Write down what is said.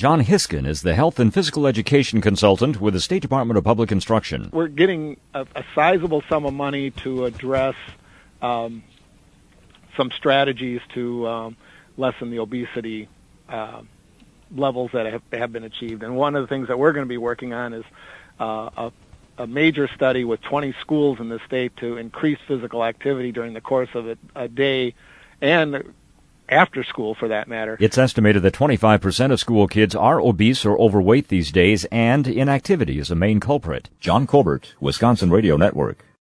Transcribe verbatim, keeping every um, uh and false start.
John Hiskin is the Health and Physical Education Consultant with the State Department of Public Instruction. We're getting a, a sizable sum of money to address um, some strategies to um, lessen the obesity uh, levels that have, have been achieved. And one of the things that we're going to be working on is uh, a, a major study with twenty schools in the state to increase physical activity during the course of a, a day and after school, for that matter. It's estimated that twenty-five percent of school kids are obese or overweight these days, and inactivity is a main culprit. John Colbert, Wisconsin Radio Network.